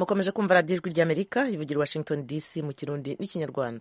mukomeje kumva radiyo ijwi ry'amerika ivugira Washington DC mu kirundi n'ikinyarwanda.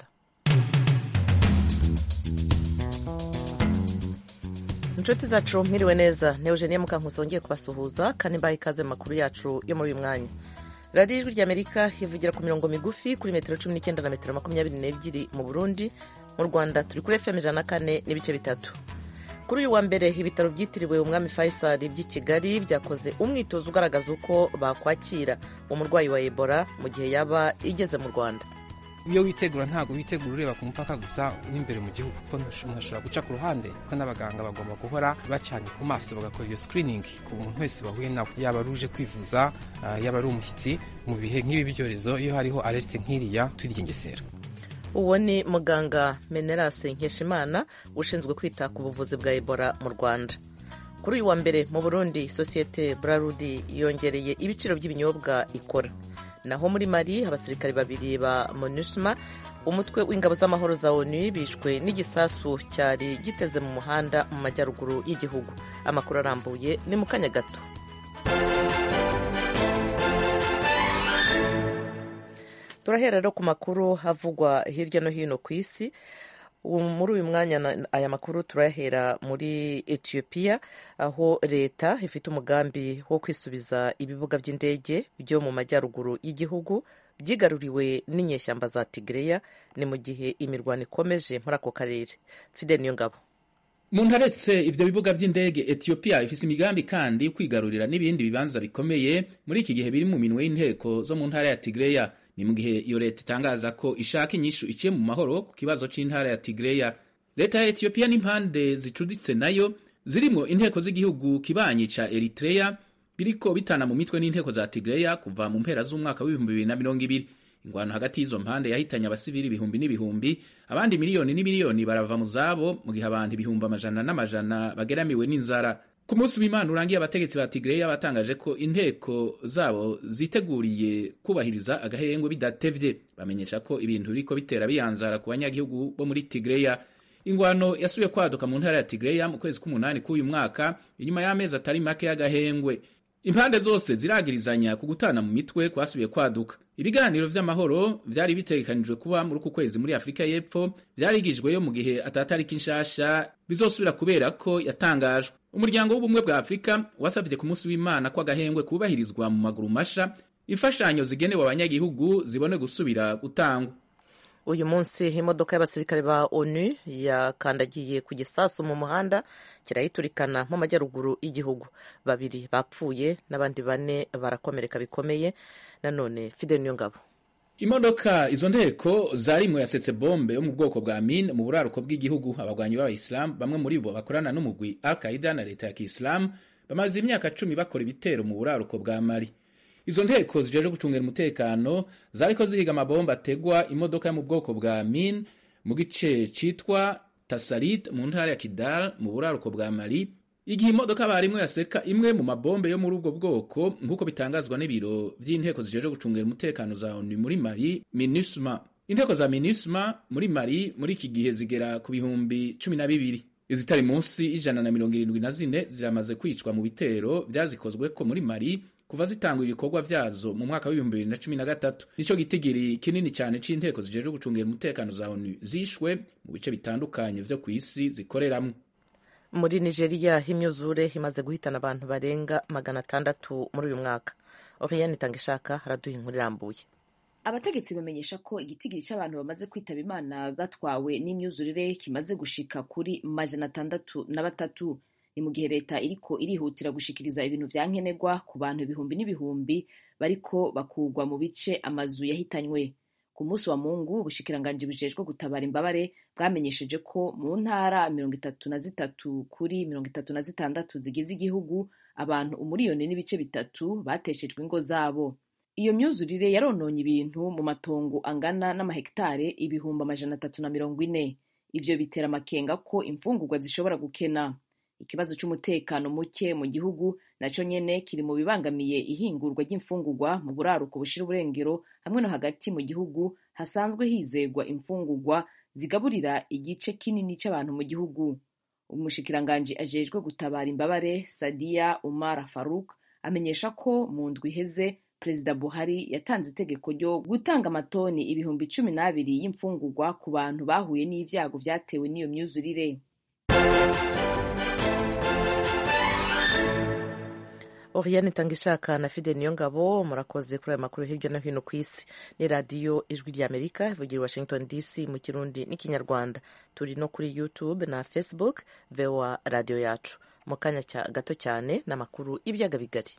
inshuti zacu mwiriwe neza, ni Eugenie Mukankusi wongeye kubasuhuza kandi mbaha ikaze mu makuru yacu yo muri uyu mwanya. radiyo ijwi ry'amerika ivugira ku mirongo migufi kuri metero 19 na metero 22 mu Burundi. Mu Rwanda turi kuri FM 104 n'ibice bitatu. Kuri uyu wa mbere ibitaro byitiriwe umwami Faisal by'i Kigali byakoze umwitozo ugaragaza uko bakwakira umurwayi wa Ebola mu gihe yaba igeze mu Rwanda. Iyo witegura ntago witegura ureba ku mupaka gusa n'imbere mu gihugu, kuko ntashobora guca ku ruhande, kuko n'abaganga bagomba guhora bacanye ku maso bagakora iyo screening ku muntu wese bahuye nawe, yaba ruje kwivuza, yaba ari umushyitsi. Mu bihe nk'ibi byorezo iyo hariho alerte nk'iriya turigengesera. Uwo ni muganga Menelas Nkeshimana ushinzwe kwita ku buvuzi bwa Ebola mu Rwanda. Kuri uyu wa mbere mu Burundi sosiyete Braludi yongereye ibiciro by'ibinyobwa ikora. Naho muri Mali abasirikare babiri ba MONUSMA umutwe w'ingabo z'amahoro za ONU bishwe n'igisasu cyari giteze mu muhanda mu majyaruguru y'igihugu. Amakuru arambuye ni mu kanya gato. Turahera rero ku makuru havugwa hirya no hino ku isi. Muri uyu mwanya aya makuru turahera muri Ethiopia, aho leta ifite umugambi wo kwisubiza ibibuga by'indege byo mu majyaruguru y'igihugu byigaruriwe n'inyeshyamba za Tigreya. Ni mu gihe imirwano ikomeje muri ako karere. Fidel Niyongabo. Mu ntaretse ivyo bibuga vy'indege, Ethiopia ifise imigambi kandi kwigarurira n'ibindi bibanza bikomeye muri iki gihe biri mu minwe y'inteko zo mu ntara ya Tigreya. Ni mu gihe iyo leta itangaza ko ishaka inyishu iciye mu mahoro ku kibazo c'intara ya Tigreya. Leta ya Ethiopia n'impande zicuditse nayo zirimo inteko z'igihugu kibanyi ca Eritrea biriko bitana mu mitwe n'inteko za Tigreya kuva mu mpera z'umwaka wa 2020. Ingwano hagati y'izo mpande yahitanye abasivili ibihumbi n'ibihumbi, abandi miliyoni n'imiliyoni barava mu zabo, mu gihe abandi ibihumbi amajana n'amajana bageramiwe n'inzara. Ku munsi w'Imana urangiye abategetsi ba Tigreya batangaje ko inteko zabo ziteguriye kubahiriza agahengwe bidatevye. Bamenyesha ko ibintu biriko bitera biyanzara ku banyagihugu bo muri Tigreya. Ingwano yasubiye kwaduka mu ntara ya Tigreya mu kwezi k'umunani k'uyu mwaka inyuma y'amezi atari make y'agahengwe. Impande zose ziragirizanya ku gutana mu mitwe kwasubiye kwaduka. Ibiganiro vy'amahoro vyari bitegekanijwe kuba muri uku kwezi muri Afrika y'Epfo vyarigijweyo mu gihe atatariki nshasha bizosubira kubera ko yatangajwe. Umuryango w'ubumwe bwa Afrika wasavye ku munsi w'Imana ko agahengwe kubahirizwa mu maguru masha, imfashanyo zigenewe abanyagihugu zibone gusubira gutangwa. Uyu munsi imodoka y'abasirikare ba ONU yakandagiye ku gisasu mu muhanda kirayiturikana mu majyaruguru y'igihugu. Babiri bapfuye n'abandi 4 barakomereka bikomeye. Nanone Fidel Niyongabo. Imodoka izo nteko zarimwe yasetse bombe yo mu bwoko bwa mine mu buraruko bw'igihugu. Abagwanyi b'Abayisilamu bamwe muri bo bakorana n'umugwi Al-Qaeda na leta ya Kiislamu bamaze imyaka 10 bakora ibitero mu buraruko bwa Mali. Izo nteko zijeje gucungera umutekano zariko zihiga amabomba ategwa imodoka yo mu bwoko bwa mine mu gice citwa Tassalit mu ntara ya Kidal mu buraruko bwa Mali, igihe imodoka barimwe yaseka imwe mu mabombe yo muri ubwo bwoko nk'uko bitangazwa n'ibiro vy'inteko zijeje gucungera umutekano za ONU muri Mali, MINUSMA. Inteko za MINUSMA muri Mali muri iki gihe zigera ku bihumbi 12. Izitari munsi 174 ziramaze kwicwa mu bitero vyazikozwe ko muri Mali kuva zitangwa ibikorwa vyazo mu mwaka wa 2013. Nico gitigiri kinini cyane c'inteko zijeje gucungera umutekano za ONU zishwe mu bice bitandukanye vyo kw'isi zikoreramwo. Muri Nigeria imyuzure imaze guhitana abantu barenga 600 muri uyu mwaka. Oriane Tangishaka haraduha inkuru irambuye. Abategetsi bamenyesha ko igitigiri cy'abantu bamaze kwitaba Imana batwawe n'imyuzurire kimaze gushika kuri 603. Ni mu gihe leta iriko irihutira gushikiriza ibintu vya nkenerwa ku bantu ibihumbi n'ibihumbi bariko bakugwa mu bice amazu yahitanywe. Ku munsi wa Mungu ubushikiranganje bujejwe gutabara imbabare bwamenyesheje ko mu ntara 33 kuri 36 zigize igihugu abantu 1.3 bateshejwe ingo zabo. Iyo myuzurire yarononye ibintu mu matongo angana n'amahektare ibihumbi 340. Ivyo bitera amakenga ko imfungurwa zishobora gukena. Ikibazo cy'umutekano muke mu gihugu naco nyene kiri mu bibangamiye ihingurwa ry'imfungurwa mu buraruko bushira uburengero hamwe no hagati mu gihugu hasanzwe hizegwa imfungurwa zigaburira igice kinini c'abantu mu gihugu. Umushikiranganje ajejwe gutabara imbabare Sadia Umar Farouk amenyesha ko mu ndwi iheze Perezida Buhari yatanze itegeko ryo gutanga amatoni 12,000 y'imfungurwa ku bantu bahuye n'ivyago vyatewe n'iyo myuzurire. Oriane Tangishaka na Fide Niyongabo murakoze kuri aya makuru hirya no hino ku isi. Ni radiyo Ijwi ry'Amerika ivugira Washington DC mu Kirundi n'Ikinyarwanda. Turi no kuri YouTube na Facebook VOA radio yacu. Mu kanya gato cyane n'amakuru y'ibyaga bigari.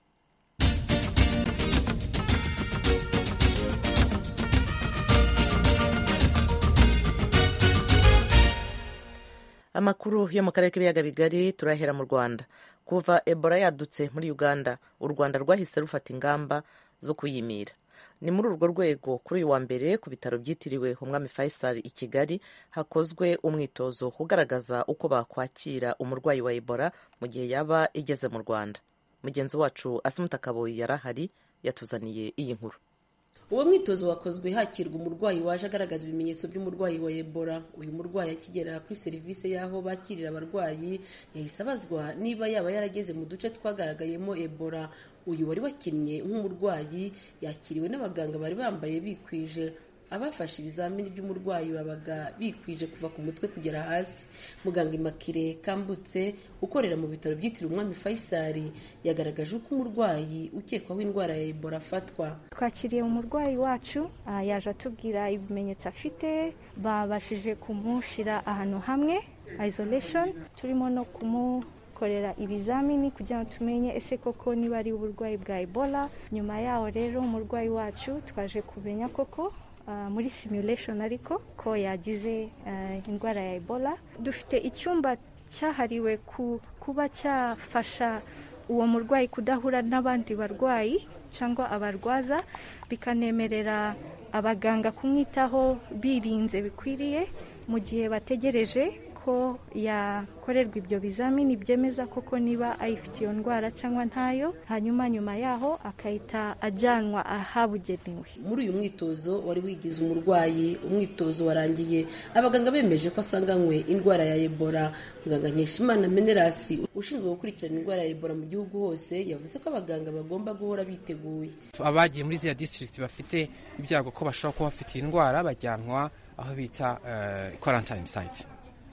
Amakuru yo mu karere k'ibiyaga bigari turahera mu Rwanda. Kuva Ebola yadutse muri Uganda, u Rwanda rwahise rufata ingamba zo kuyimira. Ni muri urwo rwego kuri uyu wa mbere ku bitaro byitiriwe Umwami Faisal i Kigali hakozwe umwitozo ugaragaza uko bakwakira umurwayi wa Ebola mu gihe yaba igeze mu Rwanda. Mugenzi wacu Asumuta Kaboyi yarahari yatuzaniye iyi nkuru. Uwo mwitozo wakozwe hakirwa umurwayi waje agaragaza ibimenyetso by'umurwayi wa Ebola. Uyu murwayi akigera kuri serivisi y'aho bakirira abarwayi yahise abazwa niba yaba yarageze mu duce twagaragayemo Ebola. Uyu wari wakinnye nk'umurwayi yakiriwe n'abaganga bari bambaye bikwije. Abafashe ibizamini by'umurwayi babaga bikwije kuva ku mutwe kugera hasi. Muganga Immaculée Kambutse ukorera mu bitaro byitiriwe Umwami Faisal yagaragaje uko umurwayi ukekwaho indwara ya Ebola afatwa. Twakiriye umurwayi wacu yaje atubwira ibimenyetso afite, babashije kumushira ahantu hamwe isolation, turimo no kumukorera ibizamini kugira ngo tumenye ese koko niba ari uburwayi bwa Ebola. Nyuma yaho rero umurwayi wacu twaje kumenya koko muri simulation ariko ko yagize indwara ya Ebola. Dufite icyumba cyahariwe kuba cyafasha uwo murwayi kudahura n'abandi barwayi cyangwa abarwaza, bikanemerera abaganga kumwitaho birinze bikwiriye mu gihe bategereje ko yakorerwa ibyo bizamini byemeza koko niba ayifite iyo ndwara cyangwa ntayo, hanyuma nyuma yaho akahita ajyanwa ahabugenewe. Muri uyu mwitozo wari wigize umurwayi, umwitozo warangiye abaganga bemeje ko asanganywe indwara ya Ebola. Muganga Nkeshimana Menerasi ushinzwe gukurikirana indwara ya Ebola mu gihugu hose yavuze ko abaganga bagomba guhora biteguye. Abagiye muri ziriya district bafite ibyago ko bashobora kuba bafite indwara bajyanwa aho bita quarantine site.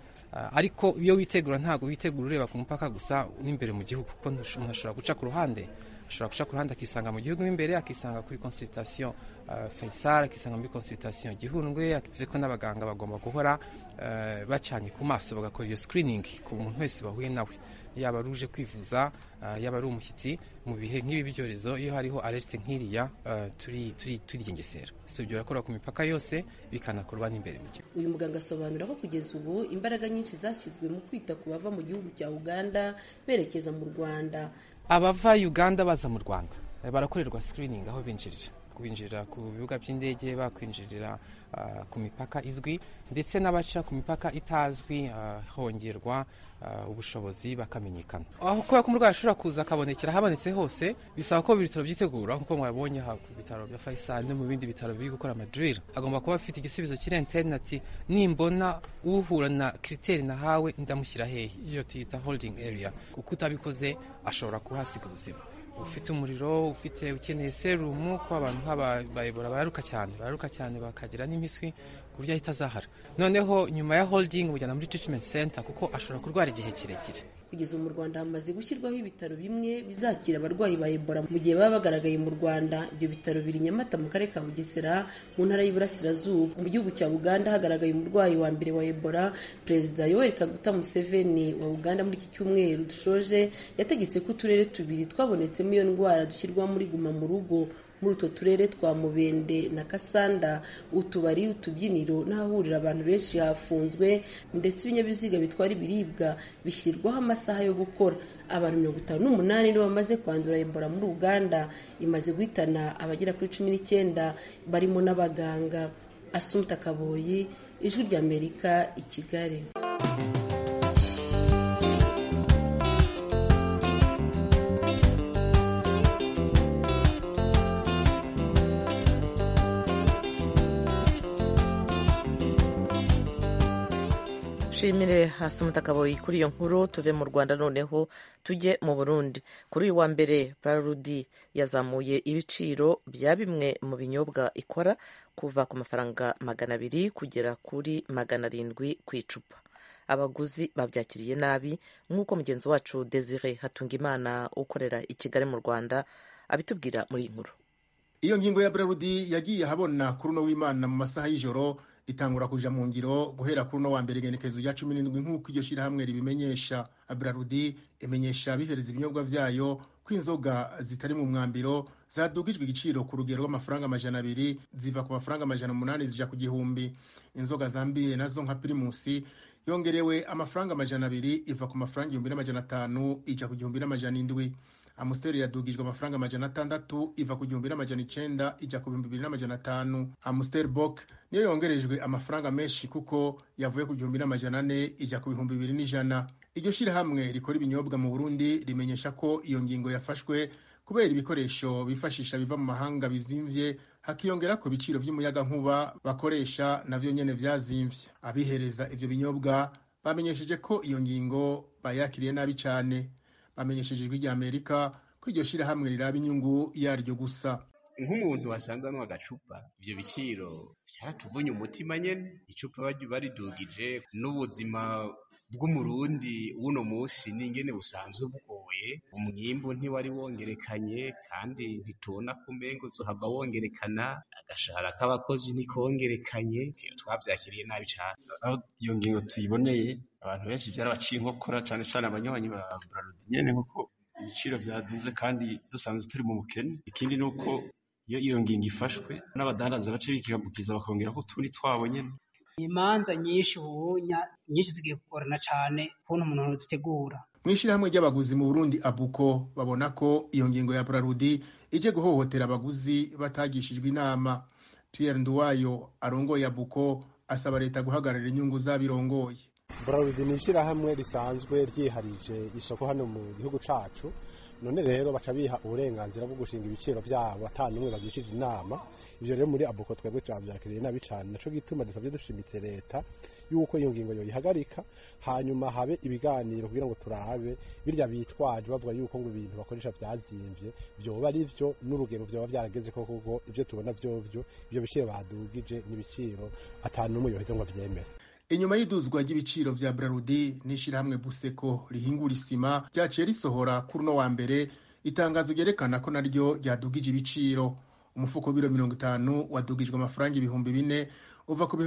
Ariko iyo witegura ntago witegura ureba ku mupaka gusa n'imbere mu gihugu, kuko umuntu ashobora guca ku ruhande, akisanga mu gihugu imbere, akisanga kuri consultation Faisal, akisanga muri consultation Gihundwe. Akivuze ko n'abaganga bagomba guhora bacanye ku maso bagakora iyo screening ku muntu wese bahuye nawe, yaba ruje kwivuza, yaba ari umushyitsi. Mu bihe nk'ibi byorezo iyo hariho alerte nk'iriya turigengesera, so ibyo birakora ku mipaka yose bikanakorwa n'imbere mu gihugu. Uyu muganga asobanura ko kugeza ubu imbaraga nyinshi zashyizwe mu kwita ku bava mu gihugu cya Uganda berekeza mu Rwanda. Abava Uganda baza mu Rwanda barakorerwa screening aho binjirira ku bibuga by'indege, bakwinjirira ku mipaka izwi, ndetse n'abaca ku mipaka itazwi hongerwa ubushobozi bakamenyekana. Aho kubera ko umurwayi ashobora kuza akabonekera habonetse hose, bisaba ko ibitaro byitegura nk'uko mwabonye ku bitaro bya Faisal no mu bindi bitaro biri gukora amadrill. Agomba kuba afite igisubizo kiri interineti, nimbona uhura na kriteri nahawe ndamushyira hehe, iyo tuyita holding area, kuko utabikoze ashobora kuhasiga ubuzima. Ufite umuriro, ukeneye serumu, ko abantu ba Ebola bararuka cyane bakagira n'impiswi ku buryo ahita azahara. Noneho nyuma ya holding mujyana muri treatment center kuko ashobora kurwara igihe kirekire. Kugeza mu Rwanda hamaze gushyirwaho ibitaro bimwe bizakira abarwayi ba Ebola mu gihe baba bagaragaye mu Rwanda. Ibyo bitaro biri Nyamata mu karere ka Bugesera mu ntara y'Iburasirazuba. Mu gihugu cya Uganda hagaragaye umurwayi wa mbere wa Ebola. Perezida Yoweri Kaguta Museveni wa Uganda muri iki cyumweru dushoje yategetse ko uturere tubiri twabonetsemo iyo ndwara dushyirwa muri guma mu rugo. Muri utwo turere twa Mubende na Kasanda, utubari, utubyiniro n'ahahurira abantu benshi hafunzwe, ndetse ibinyabiziga bitwara ibiribwa bishyirwaho amasaha yo gukora. Abantu 58 nibo bamaze kwandura Ebola muri Uganda, imaze guhitana abagera kuri 19 barimo n'abaganga. Asumuta Kaboyi, Ijwi ry'Amerika, i Kigali. tumushimire hasi umutakaboyi kuri iyo nkuru. tuve mu Rwanda noneho tujye mu Burundi. kuri uyu wa mbere Braludi yazamuye ibiciro bya bimwe mu binyobwa ikora kuva ku mafaranga 200 kugera kuri 700 ku icupa. Abaguzi babyakiriye nabi nk'uko mugenzi wacu Desire Hatungimana ukorera i Kigali mu Rwanda abitubwira muri iyi nkuru. Iyo ngingo ya Braludi yagiye habona kuri uno w'Imana mu masaha y'ijoro itangura kuja mu ngiro guhera kuri uno wa mbere igenekerezo rya 17 nk'uko iryo shirahamwe ribimenyesha. Braludi imenyesha bihereza ibinyobwa vyayo ko inzoga zitari mu mwambiro zadugijwe igiciro ku rugero rw'amafaranga 200 ziva ku mafaranga 800 zija ku 1000. Inzoga zambiye nazo nka Primus yongerewe amafaranga 200 iva ku mafaranga 1500 ija ku 1700. Amstel yadugijwe amafaranga 600 iva ku 1900 ija ku 2500. Amstel Bock niyo yongerejwe amafaranga menshi kuko yavuye ku 2400 ija ku 2100. Iryo shirahamwe rikora ibinyobwa mu Burundi rimenyesha ko iyo ngingo yafashwe kubera ibikoresho bifashisha biva mu mahanga bizimvye, hakiyongera ko biciro vy'umuyaga nkuba bakoresha navyo nyene vyazimvye. Abihereza ivyo binyobwa bamenyesheje ko iyo ngingo bayakiriye nabi cyane. Bamenyesheje ijwi rya Amerika ko iryo shirahamwe riraba inyungu yaryo gusa. Nk'umuntu wasanze no agacupa ivyo biciro vyaratuvunye umutima nyene. Icupa baridugije n'ubuzima bw'umurundi uno musi n'ingene busanzwe bugoye. Umwimbu ntiwari wongerekanye kandi ntitubona ko umengo zohava wongerekana. Agashahara k'abakozi ntikongerekanye. Twavyakiriye nabi cane. Aho iyo ngingo tuyiboneye abantu benshi vyarabaciye inkokora cane cane abanywanyi ba Braludi nyene nkuko ibiciro vyaduze kandi dusanzwe turi mu bukene. Ikindi nuko iyo ngingo ifashwe n'abadandaza bace bikabukiza bakongera ko turi twabo nyene. Imanza nyinshi nyinshi zigiye kugorana cane kuntu umuntu zitegura. Mwishirahamwe ry'abaguzi mu Burundi Abuko babona ko iyo ngingo ya Braludi ije guhohotera abaguzi batagishijwe inama. Pierre Nduwayo arongoye Abuko asaba leta guhagararira inyungu z'abirongoye. Braludi ni ishirahamwe risanzwe ryiharije isoko hano mu gihugu cacu. None rero baca biha uburenganzira bwo gushinga ibiciro byabo atanumwe bagishije inama. Ivyo rero muri Abuko twebwe twavyakiriye nabi cane, naco gituma dusavye dushimitse leta yuko iyo ngingo yoyihagarika hanyuma habe ibiganiro kugira ngo turabe birya bitwaje bavuga yuko ngo ibintu bakoresha byazimvye byoba ari byo n'urugero byoba byarageze ko kuko ivyo tubona vyovyo ivyo biciro badugije n'ibiciro atanumwe yoheze ngo vyemere. Inyuma y'iduzwa ry'ibiciro vya Braludi n'ishirahamwe Buseko rihingura isima ryaciye risohora kuri no wa mbere itangazo ryerekana ko naryo ryadugije ibiciro. Umufuko w'ibiro 50 wadugijwe amafaranga 4000 uva ku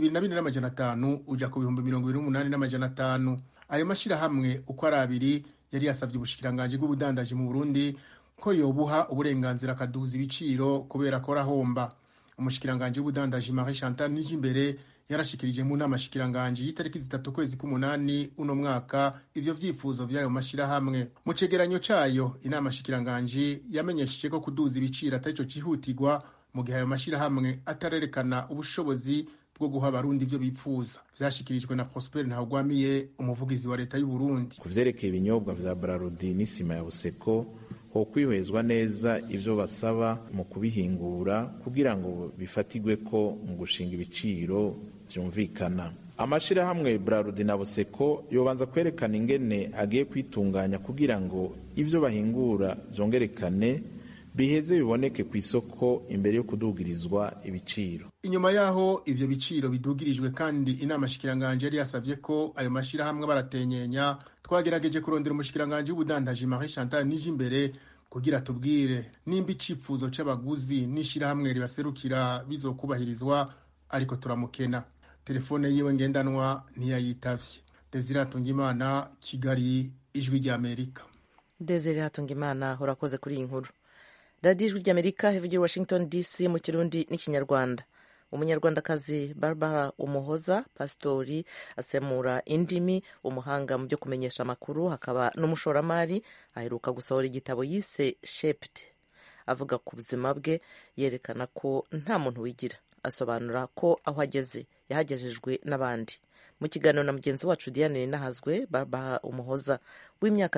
22,500 uja ku 28,500. Ayo mashirahamwe uko ari abiri yari yasavye ubushikiranganje bw'ubudandaji mu Burundi ko yobuha uburenganzira akaduza ibiciro kubera ko rahomba. Umushikiranganje w'ubudandaji Marie Chantal Nijimbere yarashikirije mu nama shikiranganje y'itariki 3 kwezi k'umunani uno mwaka ivyo vyifuzo vyayo mashirahamwe. Mu cegeranyo cayo inama shikiranganje yamenyesheje ko kuduza ibiciro atarico cihutirwa mu gihe ayo mashirahamwe atarerekana ubushobozi bwo guha abarundi ivyo bipfuza. Vyashikirijwe na Prosper Ntahogwamiye umuvugizi wa leta y'u Burundi. Kuvyerekeye ibinyobwa vya Braludi n'isima ya Buseko ho kwihwezwa neza ivyo basaba mu kubihingura kugira ngo bifatigwe ko mu gushinga ibiciro vyumvikana. Amashirahamwe Braludi na Buseko yobanza kwerekana ingene agiye kwitunganya kugira ngo ivyo bahingura vyongerekane biheze biboneke ku isoko imbere yo kudugirizwa ibiciro. Inyuma yaho ivyo biciro bidugirijwe kandi inama shikiranganje yari yasavye ko ayo mashirahamwe baratenyenya, twagerageje kurondera umushikiranganje w'ubudandaji Marie Chantal Nijimbere kugira tubwire nimba icifuzo c'abaguzi n'ishirahamwe ribaserukira bizokubahirizwa, ariko turamukena. Telefone yiwe ngendanwa ntiyayitavye. Desire Hatungimana, Kigali, Ijwi rya Amerika. Desire Hatungimana urakoze kuri iyi nkuru. Radio Ijwi rya Amerika ivugira Washington DC mu Kirundi n'Ikinyarwanda. Umunyarwandakazi Barbara Umuhoza pastori asemura indimi, umuhanga mu byo kumenyesha amakuru, hakaba n'umushoramari, aheruka gusohora igitabo yise Shaped. Avuga ku buzima bwe, yerekana ko nta muntu wigira. Asobanura ko aho ageze yahagejejwe n'abandi. Mu kiganiro na mugenzi wacu Diane Nahazwe, Barbara Umuhoza w'imyaka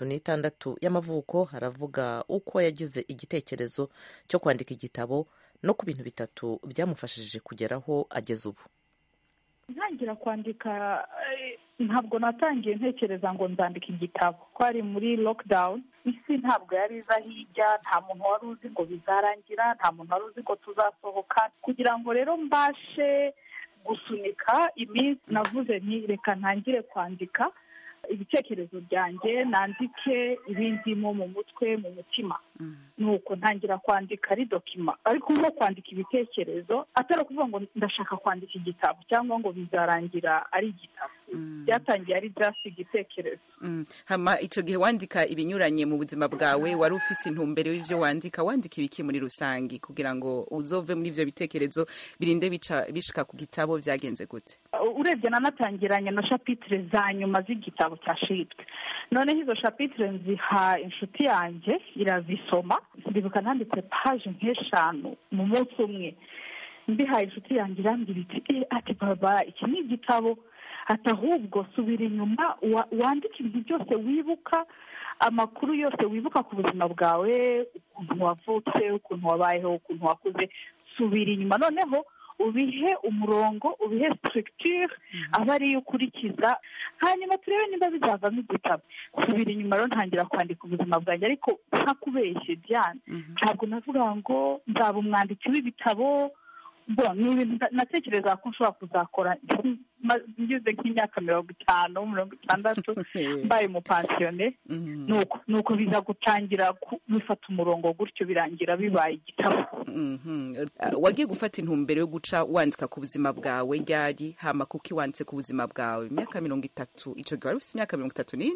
36 y'amavuko haravuga uko yagize igitekerezo cyo kwandika igitabo no ku bintu bitatu byamufashije kugeraho ageze ubu. ntangira kwandika ntabwo natangiye ntekereza ngo nzandika igitabo ko ari muri lockdown. Isi ntabwo yari iza hirya, nta muntu wari uzi ngo bizarangira, nta muntu wari uzi ngo tuzasohoka. Kugira ngo rero mbashe gusunika iminsi, navuze nti reka ntangire kwandika ibitekerezo byanjye, nandike ibindimo mu mutwe, mu mutima. Nuko ntangira kwandika ari dokima, ariko nko kwandika ibitekerezo atari ukuvuga ngo ndashaka kwandika igitabo cyangwa ngo bizarangira ari igitabo. Byatangiye ari just igitekerezo. Hama icyo gihe wandika ibinyuranye mu buzima bwawe, wari ufise intumbero y'ivyo wandika ibiki muri rusangi kugira ngo uzove muri ivyo bitekerezo birinde bishika ku gitabo? Vyagenze gute? Urebye nanatangiranye na chapitre za nyuma z'igitabo cyashitwe, noneho izo chapitre nziha inshuti yanjye irazisoma. Ndibuka nanditse page nk'eshanu mu munsi umwe, mbihaye inshuti yanjye irambwira iti ati baba iki ni igitabo, ati ahubwo subira inyuma wandike ibintu byose wibuka, amakuru yose wibuka ku buzima bwawe, ukuntu wavutse, ukuntu wabayeho, ukuntu wakuze. Subira inyuma noneho ubihe umurongo, ubihe structure aba ariyo ukurikiza, hanyuma turebe niba bizavamo igitabo. Subira inyuma rero ntangira kwandika ubuzima bwanjye, ariko ntakubeshye Diane, ntabwo navuga ngo nzaba umwanditsi w'ibitabo. Ni ibintu natekereza ko nshobora kuzakora ngeze nk'imyaka 50, 60 mbaye umupansiyone. Nuko biza gutangira bifata umurongo gutyo birangira bibaye igitabo. Wagiye gufata intumbero yo guca wandika ku buzima bwawe ryari? Hama kuki wanditse ku buzima bwawe imyaka 30? Ico gihe wari ufite imyaka 34?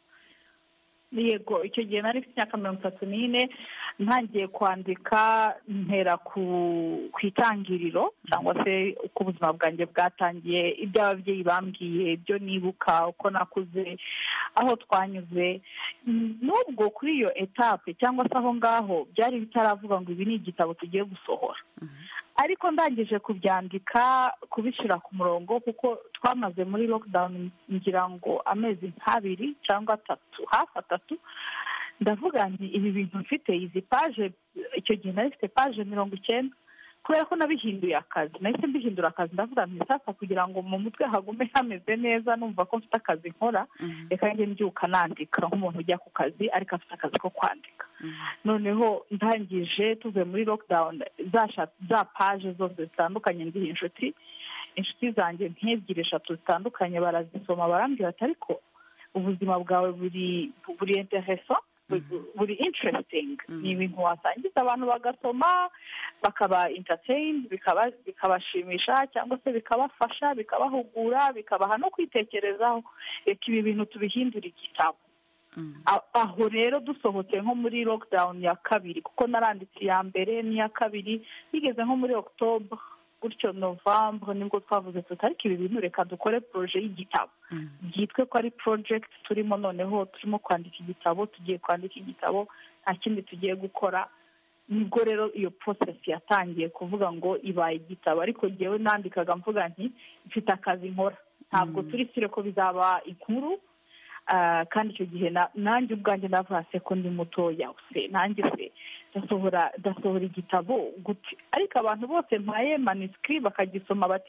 Yego, icyo gihe nari mfite imyaka 34. Ntangiye kwandika ntera ku itangiriro cyangwa se uko ubuzima bwanjye bwatangiye, ibyo ababyeyi bambwiye, ibyo nibuka, uko nakuze, aho twanyuze. Nubwo kuri iyo etape cyangwa se aho ngaho byari bitaravuga ngo ibi ni igitabo tugiye gusohora, ariko ndangije kubyandika, kubishyira ku murongo, kuko twamaze muri lockdown ngira ngo amezi 2 cyangwa 3, hafi 3. Ndavuga nti ibi bintu mfite izi page, icyo gihe nari mfite page 90, kubera ko nabihinduye akazi, nahise mbihindura akazi. Ndavuga nti sasa kugira ngo mu mutwe hagume hameze neza, numva ko mfite akazi nkora, reka njye mbyuka nandika nk'umuntu ujya ku kazi ariko afite akazi ko kwandika. Noneho ndangije tuve muri lockdown, za page zose zitandukanye ndiha inshuti zanjye nk'ebyiri 3 zitandukanye, barazisoma barambwira ati ariko ubuzima bwawe buri interessant, buri interesting. Ni ibintu wasangiza abantu bagasoma, bakaba entertained, bikabashimisha cyangwa se bikabafasha, bikabahugura, bikabaha no kwitekerezaho. Reka ibi bintu tubihindura igitabo. Aho rero dusohotse nko muri lockdown ya 2, kuko naranditse iya mbere n'iya 2, bigeze nko muri October gutyo November, nibwo twavuze tuti ariko ibi bintu reka dukore projet y'igitabo, byitwe ko ari project turimo. Noneho turimo kwandika igitabo, tugiye kwandika igitabo, nta kindi tugiye gukora. Nibwo rero iyo process yatangiye kuvuga ngo ibaye igitabo, ariko jyewe nandikaga mvuga nti mfite akazi nkora, ntabwo turi sire ko bizaba inkuru. Kandi icyo gihe nanjye ubwanjye ndavuga se ko ndi mutoya, nanjye ndasohora igitabo gute? Ariko abantu bose mpaye manuscript bakagisoma bati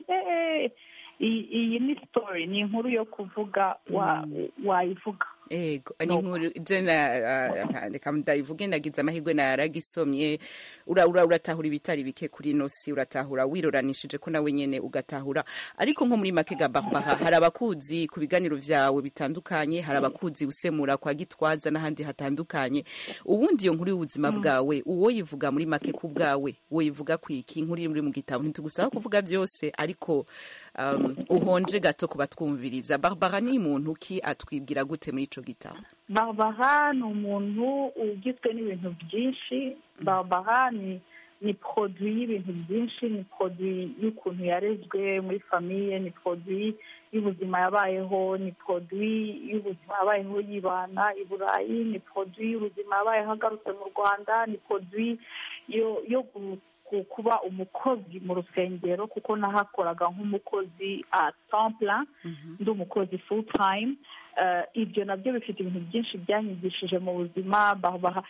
iyi ni story, ni inkuru yo kuvuga, wayivuga. Ego, ni inkuru jena reka ndayivuge, nagize amahirwe naragisomye. Uratahura ibitari bike kuri nosi, uratahura wiroranishije ko nawe nyene ugatahura. Ariko nko muri make ga Barbara, hari abakuzi ku biganiro vyawe bitandukanye, hari abakuzi usemura kwa Gitwaza n'ahandi hatandukanye. Ubundi iyo nkuru y'ubuzima bwawe uwo yivuga muri make ku bwawe, wo yivuga kwiki inkuru iri muri mu gitabo? Ntitugusaba kuvuga byose, ariko uhonje gato kubatwumviriza. Barbara ni muntu ki atwibwira gute muri ico gitabo? Barbara ni umuntu ugizwe n'ibintu byinshi. Barbara ni produit y'ibintu byinshi, ni produit y'ukuntu yarezwe muri famille, ni produit y'ubuzima yabayeho, ni produit y'ubuzima yabayeho yibana i Burayi, ni produit y'ubuzima yabayeho agarutse mu Rwanda, ni produit yo kuba umukozi mu rusengero, kuko nahakoraga nk'umukozi à temps plein, ndi umukozi full time. Ibyo nabyo bifite ibintu byinshi byanyigishije mu buzima.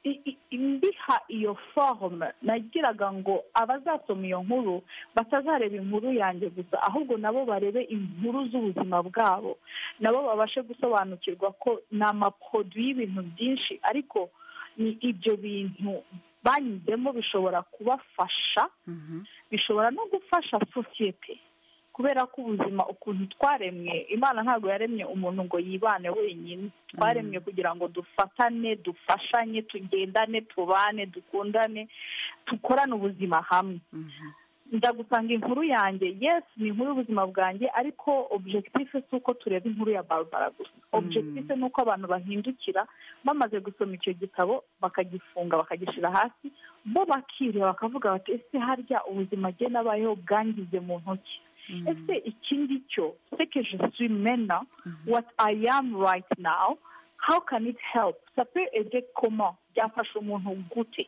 mbiha iyo forume nagiraga ngo abazasoma iyo nkuru batazareba inkuru yanjye gusa ahubwo nabo barebe inkuru z'ubuzima bwabo nabo babashe gusobanukirwa ko ni amaproduwi y'ibintu byinshi ariko ni ibyo bintu banyuzemo bishobora kubafasha bishobora no gufasha sosiyete kubera ko ubuzima ukuntu twaremwe Imana ntabwo yaremye umuntu ngo yibane wenyine twaremwe kugira ngo dufatane dufashanye tugendane tubane dukundane dukorane ubuzima hamwe ndagusanga inkuru yanjye yes ni inkuru y'ubuzima bwanjye ariko objectif si uko tureba inkuru ya Barbara gusa objectif ni uko abantu bahindukira bamaze gusoma icyo gitabo bakagifunga bakagishyira hasi bo bakireba bakavuga bati ese harya ubuzima bwe nabayeho bwangize mu ntoki ese ikindi cyo c'est que je suis maintenant what I am right now how can it help ça peut aider comment byafasha umuntu gute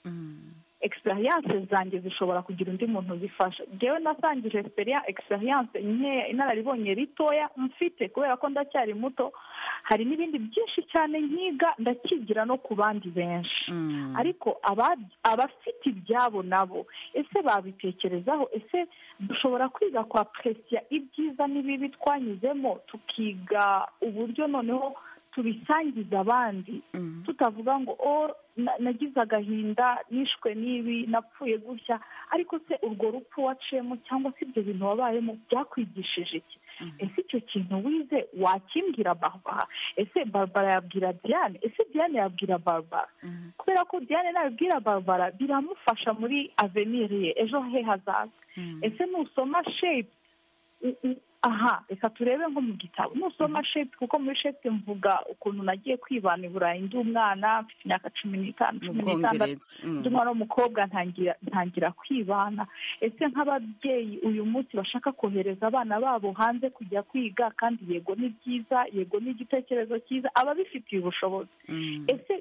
experience zanjye zishobora kugira undi muntu zifasha ngewe nasangije experience nkeya inararibonye ritoya mfite kubera ko ndacyari muto hari n'ibindi byinshi cyane nkiga ndakigira no ku bandi benshi ariko abafite ibyabo nabo ese babitekerezaho ese dushobora kwiga kwa presiya ibyiza n'ibibi twanyuzemo tukiga uburyo noneho tubisangiza abandi tutavuga ngo nagize agahinda nishwe n'ibi napfuye gutya ariko se urwo rupfu waciyemo cyangwa se ibyo bintu wabayemo byakwigishije iki ese icyo kintu wize wakimbwira Barbara ese Barbara yabwira Diane ese Diane yabwira Barbara kubera ko Diane nabibwira Barbara biramufasha muri avenir ye ejo he hazaza ese nusoma shape aha reka turebe nko mu gitabo nusoma shape kuko muri shape mvuga ukuntu nagiye kwibana i Burayi ndi umwana mfite imyaka 15 16 ndi umwana w'umukobwa ntangira kwibana ese nk'ababyeyi uyu munsi bashaka kohereza abana babo hanze kujya kwiga kandi yego ni byiza yego ni igitekerezo cyiza ababifitiye ubushobozi ese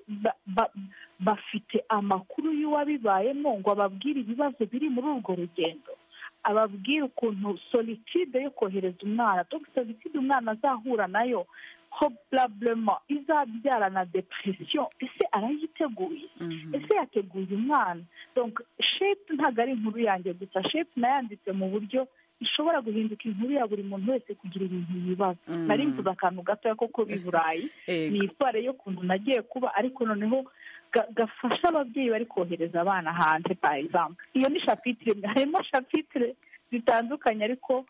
bafite amakuru y'uwabibayemo ngo ababwire ibibazo biri muri urwo rugendo ababwira ukuntu solitude yo kohereza umwana donc solitude umwana azahura nayo probablement izabyara na depression ese arayiteguye ese yateguye umwana donc shape ntabwo ari inkuru yanjye gusa shape nayanditse mu buryo ishobora guhinduka inkuru ya buri muntu wese kugira ibintu yibaza nari mvuze akantu gatoya koko b'i Burayi ni histoire yo kuntu nagiye kuba ariko noneho gafasha ababyeyi bari kohereza abana hanze par exemple iyo ni chapitre harimo chapitre zitandukanye ariko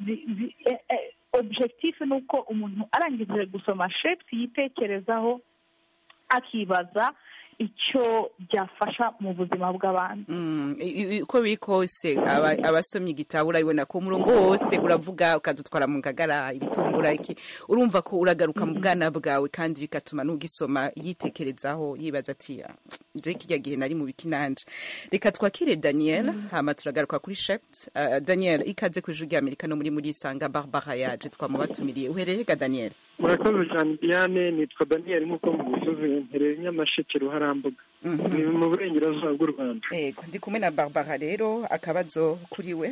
objectif ni uko umuntu arangije gusoma shapes yitekerezaho akibaza icyo byafasha mu buzima bw'abantu uko biri kose abasomye igitabo urabibona ko umurongo wose uravuga ukadutwara mu ngagara ibitungura iki urumva ko uragaruka mu bwana bwawe kandi bigatuma n'ugisoma yitekerezaho yibaza ati je kijya gihe nari mu bikinanje reka twakire Daniel hama turagaruka kuri Shept Daniel ikaze ku ijwi ry'Amerika no muri Sanga Barbara yaje twamubatumiriye uhereye ga Daniel murakoze cyane Diane nitwa Daniel nk'uko mubivuze ntereye Nyamasheke Ruharambuga ni mu burengerazuba bw'u Rwanda yego ndi kumwe na Barbara rero akabazo kuri we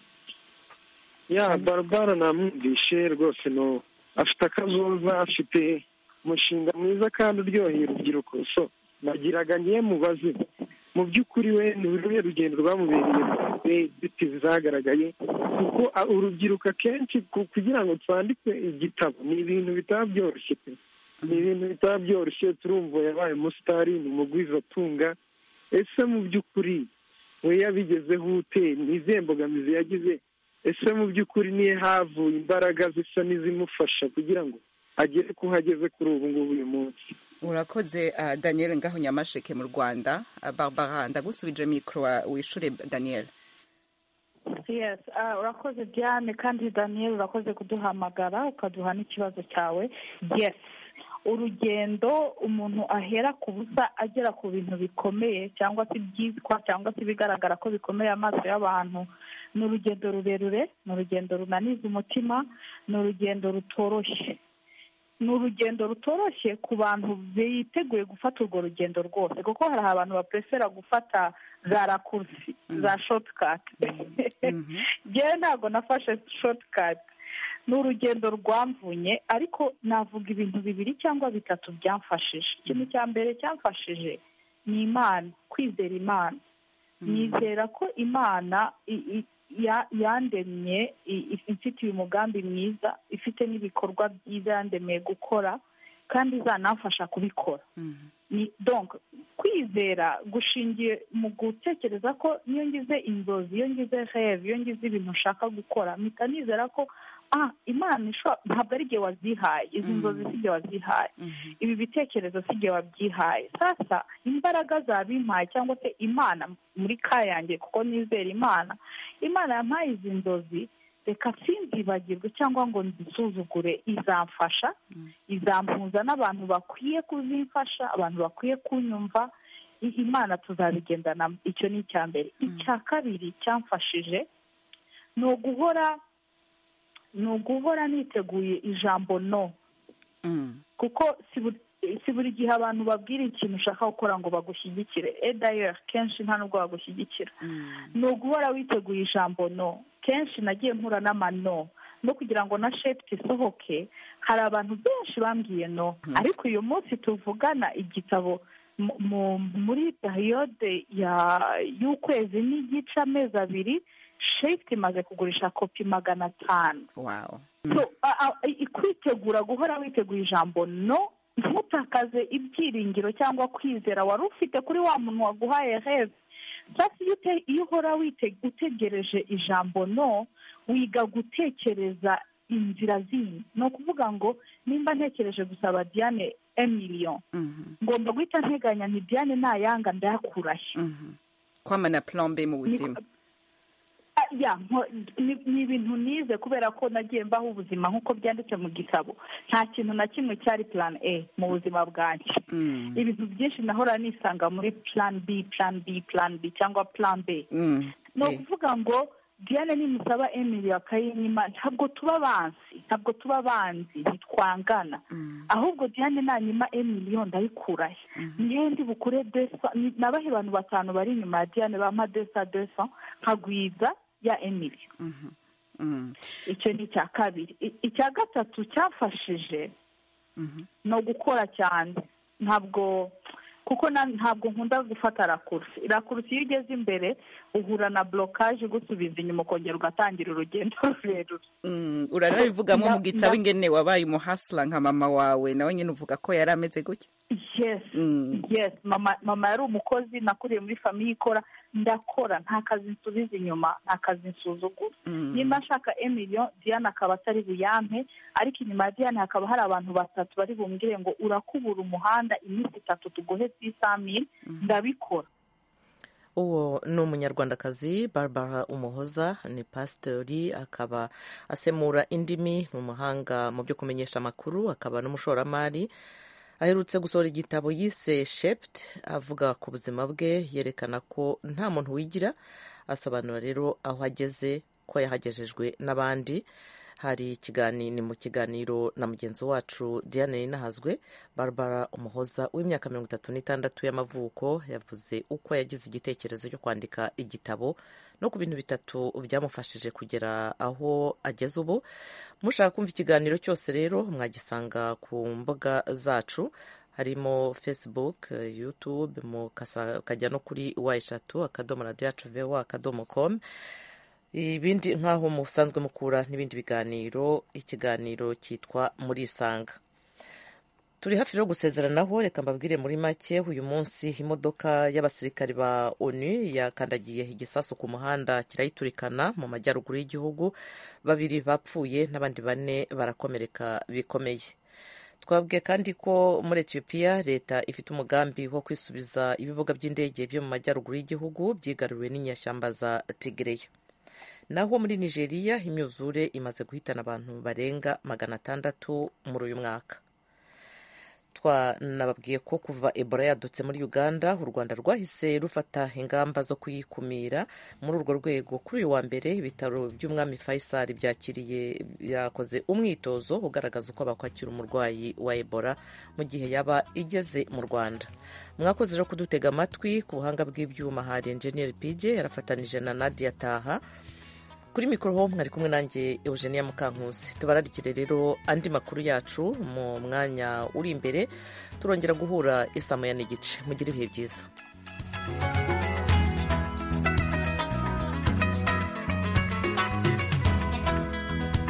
Barbara namwumvishe rwose no afite akazoza afite umushinga mwiza kandi uryoheye urubyiruko so nagiraga ngiye mubaze mu by'ukuri we ni uruhe rugendo rwamubereye inzitizi zagaragaye kuko urubyiruko akenshi kugira ngo twandike igitabo ni ibintu bitaba byoroshye ni ibintu bitaba byoroshye turumva yabaye umusitari ni umugwizatunga ese mu by'ukuri we yabigezeho ute ni izihe mbogamizi yagize ese mu by'ukuri niyo havuye imbaraga zisa n'izimufasha kugira ngo agere ko hageze kuri ubu ngubu uyu munsi urakoze Daniel ngaho Nyamasheke mu Rwanda Barbara ndagusubije mikro wishure Daniel yes urakoze Diane kandi Daniel urakoze kuduhamagara ukaduha n'ikibazo cyawe yes urugendo umuntu ahera ku busa agera ku bintu bikomeye cyangwa se byitwa cyangwa se bigaragara ko bikomeye amaso y'abantu ni urugendo rurerure ni urugendo runaniza umutima ni urugendo rutoroshye ni urugendo rutoroshye ku bantu biteguye gufata urwo rugendo rwose kuko hari abantu baprefera gufata za rakursi za shotikati njyewe ntabwo nafashe shotikati ni urugendo rwamvunye ariko navuga ibintu bibiri cyangwa bitatu byamfashije ikintu cya mbere cyamfashije ni imana, kwizera imana. Nizera ko imana yandemye ifitiye umugambi mwiza, ifite n'ibikorwa byiza yandemeye gukora kandi izanamfasha kubikora. Donc kwizera gushingiye mu gutekereza ko iyo ngize inzozi, iyo ngize rêve, iyo ngize ibintu nshaka gukora, mpita nizera ko imana ntabwo ari igihe wazihaye, izi nzozi si igihe wazihaye, ibi bitekerezo si igihe wabyihaye. Sasa imbaraga zabimpaye cyangwa se imana muri ka yanjye, kuko nizera imana yampaye izi nzozi, reka sinzibagirwe cyangwa ngo nzisuzugure. Izamfasha, izampuza n'abantu bakwiye kuzimfasha, abantu bakwiye kunyumva. Imana tuzabigendanamo. Icyo ni icya mbere. Icya kabiri cyamfashije ni uguhora niteguye ijambo no, kuko si buri gihe abantu babwira ikintu ushaka gukora ngo bagushyigikire. D'ailleurs kenshi nta nubwo bagushyigikira. Ni uguhora witeguye ijambo no. Kenshi nagiye mpura n'amano no kugira ngo na shepti isohoke, hari abantu benshi bambwiye no, ariko uyu munsi tuvugana igitabo muri periyode y'ukwezi n'igice, amezi 2, shepti imaze kugurisha kopi 500. Wow. So kwitegura, guhora witeguye ijambo no, ntutakaze ibyiringiro cyangwa kwizera wari ufite kuri wa muntu waguhaye rêve. Sasa iyo uhora utegereje ijambo no, wiga gutekereza inzira zindi. Ni ukuvuga ngo nimba ntekereje gusaba Diane 1 million, ngomba guhita nteganya nti Diane nayanga ndayakurahe. Kwama na plan B mu buzima. Ni ibintu nize kubera ko nagiye mbaho ubuzima nk'uko byanditse mu gitabo. Nta kintu na kimwe cyari plan A mu buzima bwanjye. Ibintu byinshi nahora nisanga muri plan B cyangwa plan B. Ni ukuvuga ngo Diane nimusaba Emily akayinyima, ntabwo tuba banzi, ntitwangana. Ahubwo Diane nanyima Emily ndayikurahe. Niyo ndi bukure nabahe abantu 5 bari inyuma ya Diane bampa 200 nkagwiza ya Emily. Icyo ni icya kabiri. Icya gatatu cyafashije no gukora cyane. Ntabwo nkunda gufata rakursi. Iyo ugeze imbere uhura na blocage, gusubiza inyuma ukongera ugatangira urugendo rurerure. Uranabivugamo mu gitabo ingene wabaye umuhasla nka mama wawe, nawe nyine uvuga ko yari ameze gutya. Yes. Mama yari umukozi, nakuriye muri famiye ikora, ndakora, nta kazi nsubiza inyuma, nta kazi nsuzugura. Nimba nshaka 1 million, Diane akaba atari buyampe, ariko inyuma ya Diane hakaba hari abantu 3 bari bumbwire ngo urakubura umuhanda iminsi 3 tugohe 600,000, ndabikora. Uwo ni umunyarwandakazi Barbara Umuhoza, ni pastori, akaba asemura indimi, ni umuhanga mu byo kumenyesha amakuru, akaba n'umushoramari. Aherutse gusohora igitabo yise Shept, avuga ku buzima bwe, yerekana ko nta muntu wigira. Asobanura rero aho ageze ko yahagejejwe n'abandi. Ni mu kiganiro na mugenzi wacu Diane Ninahazwe. Barbara Umuhoza w'imyaka 36 y'amavuko yavuze uko yagize igitekerezo cyo kwandika igitabo no ku bintu 3 byamufashije kugera aho ageze ubu. Mushaka kumva ikiganiro cyose rero mwagisanga ku mbuga zacu, harimo Facebook, YouTube, mukajya no kuri wa3.radio.com. Ibindi nk'aho musanzwe mukura n'ibindi biganiro. Ikiganiro cyitwa Muri Isanga. Turi hafi rero gusezeranaho, reka mbabwire muri make. Uyu munsi imodoka y'abasirikari ba ONU yakandagiye igisasu ku muhanda kirayiturikana mu majyaruguru y'igihugu. 2 bapfuye n'abandi 4 barakomereka bikomeye. Twabwiye kandi ko muri Ethiopia leta ifite umugambi wo kwisubiza ibibuga by'indege byo mu majyaruguru y'igihugu byigaruriwe n'inyashyamba za Tigray. Naho muri Nigeria imyuzure imaze guhitana abantu barenga 600 muri uyu mwaka. Twanababwiye ko kuva Ebola yadutse muri Uganda, u Rwanda rwahise rufata ingamba zo kuyikumira. Muri urwo rwego kuri uyu wa mbere ibitaro by'Umwami Faisal byakoze umwitozo ugaragaza uko bakwakira umurwayi wa Ebola mu gihe yaba igeze mu Rwanda. Mwakoze rero kudutega amatwi. Ku buhanga bw'ibyuma hari Engineer PJ yarafatanije na Nadia Taha. kuri mikoro ho mwari kumwe nanjye Eugenia Mukankusi. Tubararikire rero andi makuru yacu mu mwanya uri imbere, turongera guhura isaa moya n'igice. Mugire ibihe byiza.